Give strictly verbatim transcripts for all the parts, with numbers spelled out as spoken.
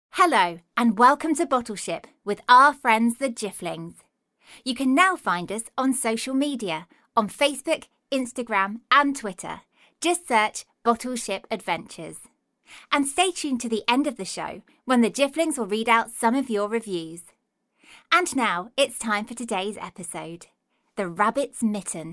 Hello and welcome to Bottleship with our friends the Jifflings. You can now find us on social media on Facebook, Instagram and Twitter. Just search Bottleship Adventures. And stay tuned to the end of the show when the Jifflings will read out some of your reviews. And now it's time for today's episode, The Rabbit's Mitten.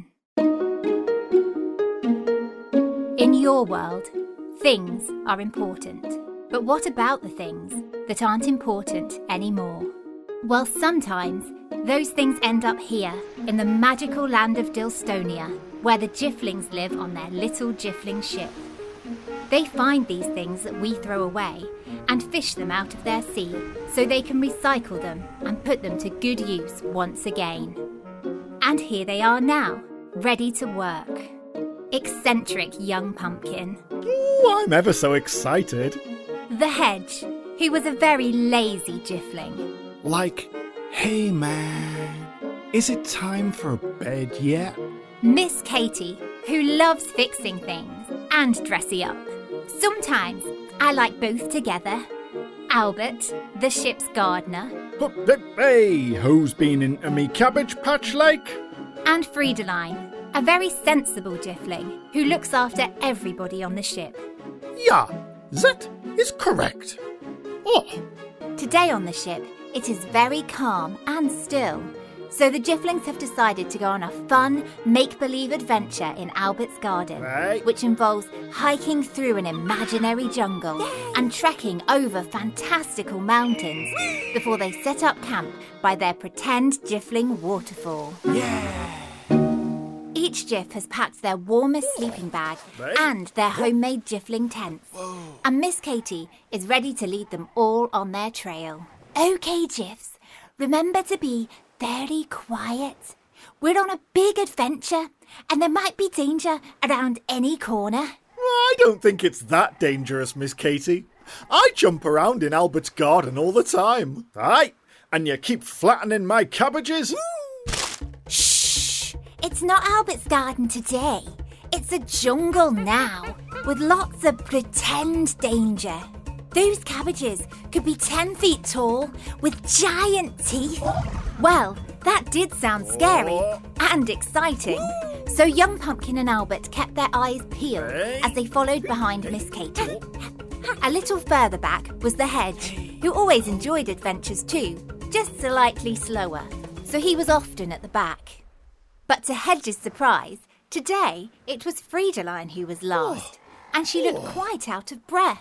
In your world, things are important. But what about the things that aren't important anymore? Well, sometimes those things end up here in the magical land of Dilstonia, where the Jifflings live on their little Jiffling ship. They find these things that we throw away and fish them out of their sea so they can recycle them and put them to good use once again. And here they are now, ready to work. Eccentric young pumpkin. Ooh, I'm ever so excited. The Hedge, who was a very lazy Jiffling. Like, hey man, is it time for bed yet? Miss Katie, who loves fixing things and dressing up. Sometimes I like both together. Albert, the ship's gardener. Hey, who's been into me cabbage patch like? And Friedeline, a very sensible Jiffling who looks after everybody on the ship. Yeah, that is correct. Oh. Today on the ship, it is very calm and still. So the Jifflings have decided to go on a fun, make-believe adventure in Albert's garden, right. which involves hiking through an imaginary jungle Yay. and trekking over fantastical mountains before they set up camp by their pretend Jiffling waterfall. Yeah. Each Jiff has packed their warmest sleeping bag right. and their homemade Jiffling tents. Whoa. And Miss Katie is ready to lead them all on their trail. OK, Jiffs, remember to be very quiet. We're on a big adventure and there might be danger around any corner. I don't think it's that dangerous, Miss Katie. I jump around in Albert's garden all the time. Aye, and you keep flattening my cabbages. Shh! It's not Albert's garden today. It's a jungle now, with lots of pretend danger. Those cabbages could be ten feet tall with giant teeth. Well, that did sound scary and exciting. So young Pumpkin and Albert kept their eyes peeled as they followed behind Miss Katie. A little further back was the Hedge, who always enjoyed adventures too, just slightly slower. So he was often at the back. But to Hedge's surprise, today it was Friedeline who was last, and she looked quite out of breath.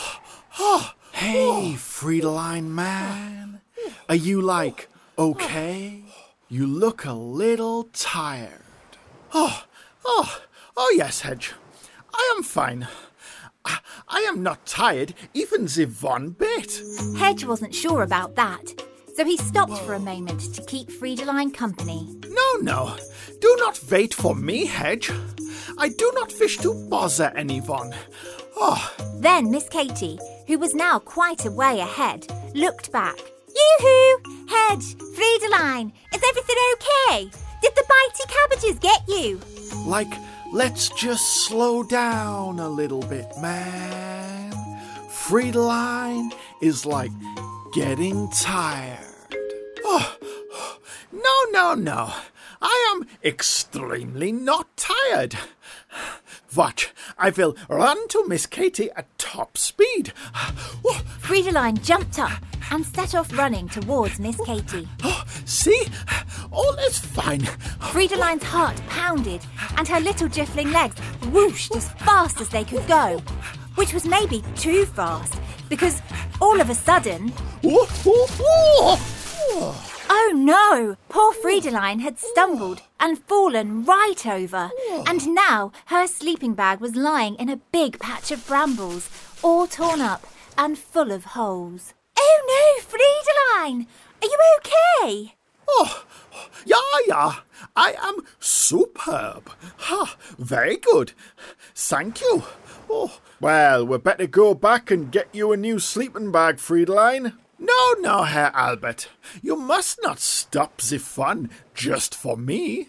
Hey, Friedeline man. Are you, like, okay? You look a little tired. Oh, oh, oh yes, Hedge. I am fine. I, I am not tired, even the one bit. Hedge wasn't sure about that, so he stopped for a moment to keep Friedeline company. No, no. Do not wait for me, Hedge. I do not wish to bother anyone. Oh. Then Miss Katie, who was now quite a way ahead, looked back. Yoo-hoo! Hedge, Friedeline, is everything okay? Did the bitey cabbages get you? Like, let's just slow down a little bit, man. Friedeline is like getting tired. Oh, no, no, no. I am extremely not tired. Watch, I will run to Miss Katie at top speed. Oh. Friedeline jumped up and set off running towards Miss Katie. Oh, see? All is fine. Friedeline's heart pounded and her little Jiffling legs whooshed as fast as they could go, which was maybe too fast because all of a sudden... Oh, oh, oh. Oh no! Poor Friedeline had stumbled and fallen right over, and now her sleeping bag was lying in a big patch of brambles, all torn up and full of holes. Oh no, Friedeline! Are you okay? Oh, yeah, yeah. I am superb. Ha, very good. Thank you. Oh, well, we'd better go back and get you a new sleeping bag, Friedeline. No, no, Herr Albert. You must not stop the fun just for me.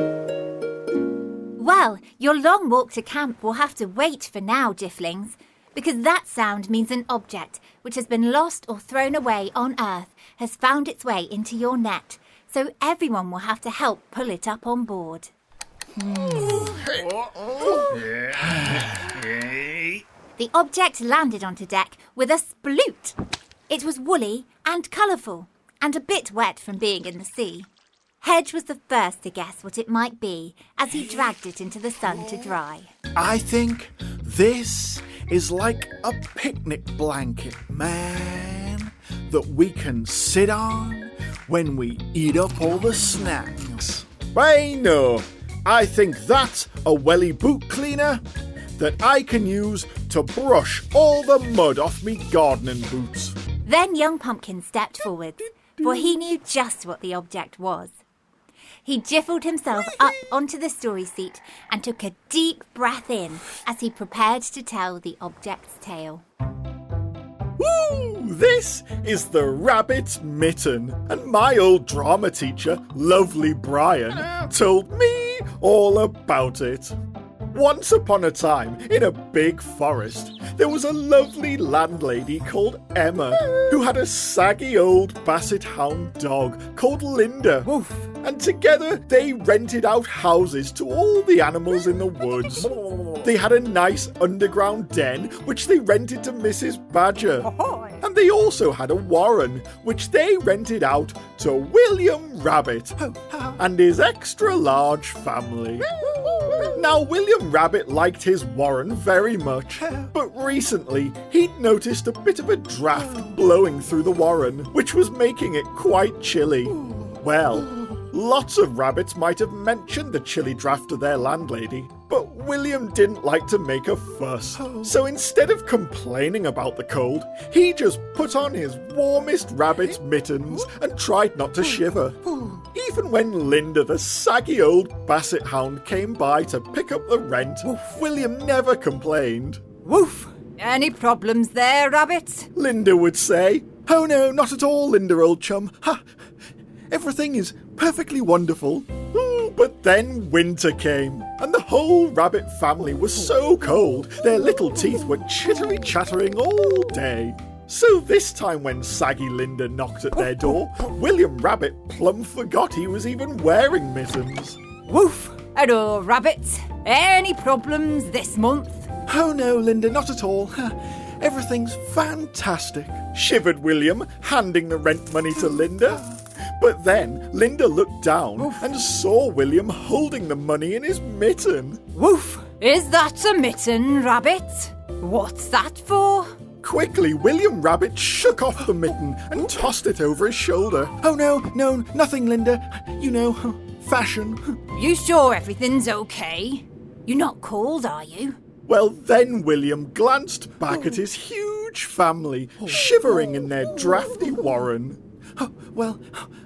Well, your long walk to camp will have to wait for now, Jifflings. because that sound means an object which has been lost or thrown away on Earth has found its way into your net, so everyone will have to help pull it up on board. The object landed onto deck with a sploot. It was woolly and colourful, and a bit wet from being in the sea. Hedge was the first to guess what it might be as he dragged it into the sun to dry. I think this is like a picnic blanket, man, that we can sit on when we eat up all the snacks. I know. I think that's a welly boot cleaner that I can use to brush all the mud off me gardening boots. Then young Pumpkin stepped forward, for he knew just what the object was. He jiffled himself up onto the story seat and took a deep breath in as he prepared to tell the object's tale. Woo! This is the rabbit's mitten, and my old drama teacher, lovely Brian, told me all about it. Once upon a time, in a big forest, there was a lovely landlady called Emma who had a saggy old basset hound dog called Linda. Woof. And together they rented out houses to all the animals in the woods. They had a nice underground den which they rented to Missus Badger. And they also had a warren which they rented out to William Rabbit and his extra large family. Now, William Rabbit liked his warren very much, but recently he'd noticed a bit of a draft blowing through the warren, which was making it quite chilly. Well, lots of rabbits might have mentioned the chilly draft to their landlady, but William didn't like to make a fuss. So instead of complaining about the cold, he just put on his warmest rabbit's mittens and tried not to shiver. Even when Linda, the saggy old basset hound, came by to pick up the rent, William never complained. Woof! Any problems there, Rabbit? Linda would say. Oh no, not at all, Linda, old chum. Ha! Everything is perfectly wonderful. Ooh, but then winter came, and the whole rabbit family was so cold, their little teeth were chittery-chattering all day. So this time when saggy Linda knocked at their door, William Rabbit plumb forgot he was even wearing mittens. Woof! Hello, Rabbit. Any problems this month? Oh no, Linda, not at all. Everything's fantastic, shivered William, handing the rent money to Linda. But then Linda looked down Woof. and saw William holding the money in his mitten. Woof! Is that a mitten, Rabbit? What's that for? Quickly, William Rabbit shook off the mitten and tossed it over his shoulder. Oh no, no, nothing, Linda. You know, fashion. You sure everything's okay? You're not cold, are you? Well, then William glanced back at his huge family, shivering in their drafty warren. Oh, well,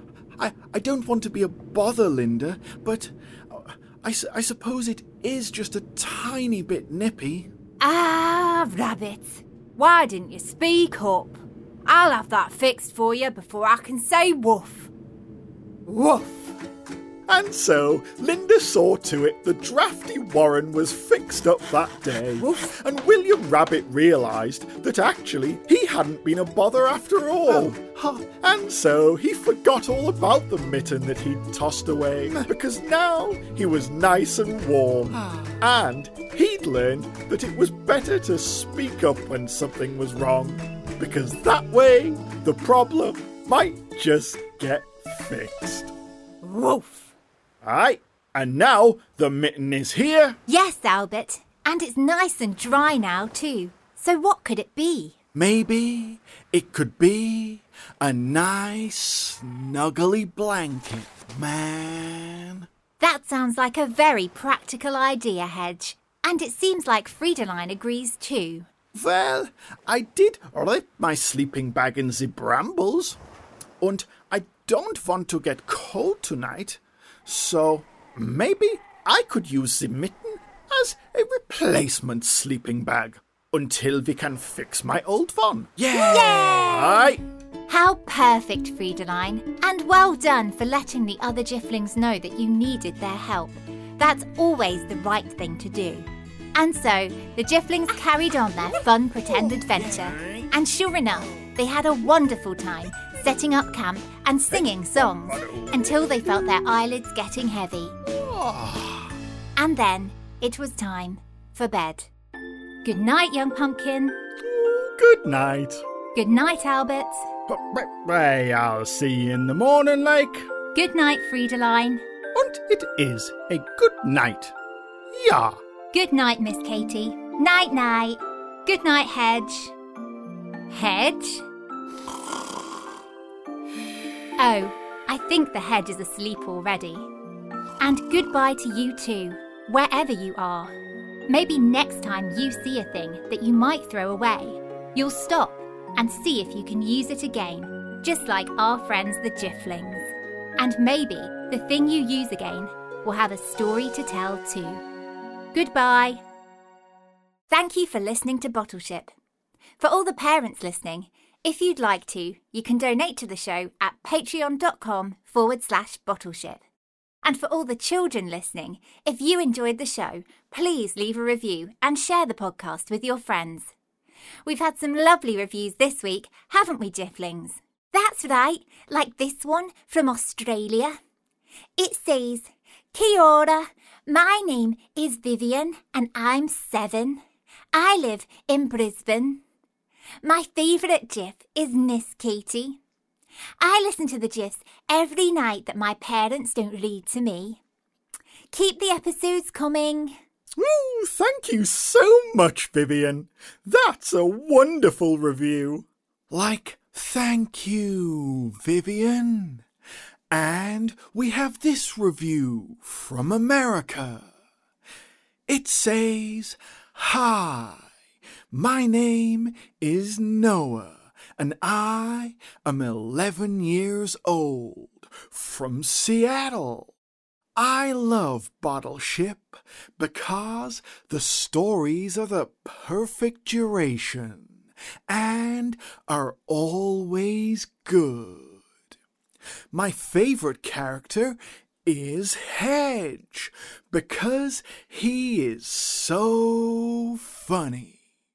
I, I don't want to be a bother, Linda, but I, I suppose it is just a tiny bit nippy. Ah, Rabbit, why didn't you speak up? I'll have that fixed for you before I can say woof. Woof. And so Linda saw to it the drafty warren was fixed up that day. Woof. And William Rabbit realised that actually he hadn't been a bother after all. Oh. And so he forgot all about the mitten that he'd tossed away, because now he was nice and warm. And he'd learned that it was better to speak up when something was wrong, because that way the problem might just get fixed. Woof. Aye, and now the mitten is here. Yes, Albert, and it's nice and dry now too. So what could it be? Maybe it could be a nice snuggly blanket, man. That sounds like a very practical idea, Hedge. And it seems like Friedeline agrees too. Well, I did wrap my sleeping bag in the brambles, and I don't want to get cold tonight. So maybe I could use the mitten as a replacement sleeping bag until we can fix my old one. Yay! Yay! Aye. How perfect, Friedeline. And well done for letting the other Jifflings know that you needed their help. That's always the right thing to do. And so, the Jifflings carried on their fun pretend adventure. And sure enough, they had a wonderful time setting up camp and singing songs until they felt their eyelids getting heavy. And then it was time for bed. Good night, young pumpkin. Good night. Good night, Albert. Hey, I'll see you in the morning, like. Good night, Friedeline. And it is a good night. Yeah. Good night, Miss Katie. Night, night. Good night, Hedge. Hedge? Oh, I think the hedge is asleep already. And goodbye to you too, wherever you are. Maybe next time you see a thing that you might throw away, you'll stop and see if you can use it again, just like our friends the Jifflings. And maybe the thing you use again will have a story to tell too. Goodbye. Thank you for listening to Bottleship. For all the parents listening, if you'd like to, you can donate to the show at patreon.com forward slash bottleship. And for all the children listening, if you enjoyed the show, please leave a review and share the podcast with your friends. We've had some lovely reviews this week, haven't we, Jifflings? That's right, like this one from Australia. It says, Kia ora, my name is Vivian and I'm seven. I live in Brisbane. My favourite GIF is Miss Katie. I listen to the GIFs every night that my parents don't read to me. Keep the episodes coming. Ooh, thank you so much, Vivian. That's a wonderful review. Like, thank you, Vivian. And we have this review from America. It says, Hi, my name is Noah. And I am eleven years old, from Seattle. I love Bottleship because the stories are the perfect duration and are always good. My favorite character is Hedge because he is so funny.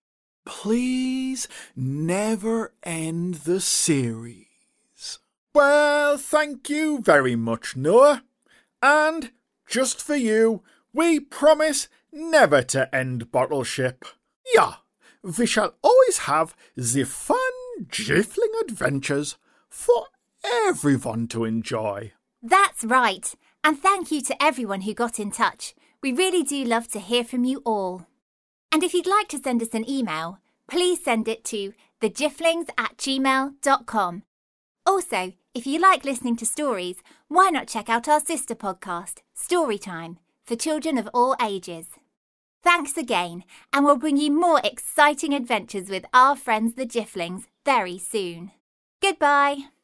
Please never end the series. Well, thank you very much, Noah. And just for you, we promise never to end Bottleship. Yeah, we shall always have the fun Jiffling adventures for everyone to enjoy. That's right. And thank you to everyone who got in touch. We really do love to hear from you all. And if you'd like to send us an email, please send it to thejifflings at gmail dot com. Also, if you like listening to stories, why not check out our sister podcast, Storytime, for children of all ages. Thanks again, and we'll bring you more exciting adventures with our friends the Jifflings very soon. Goodbye.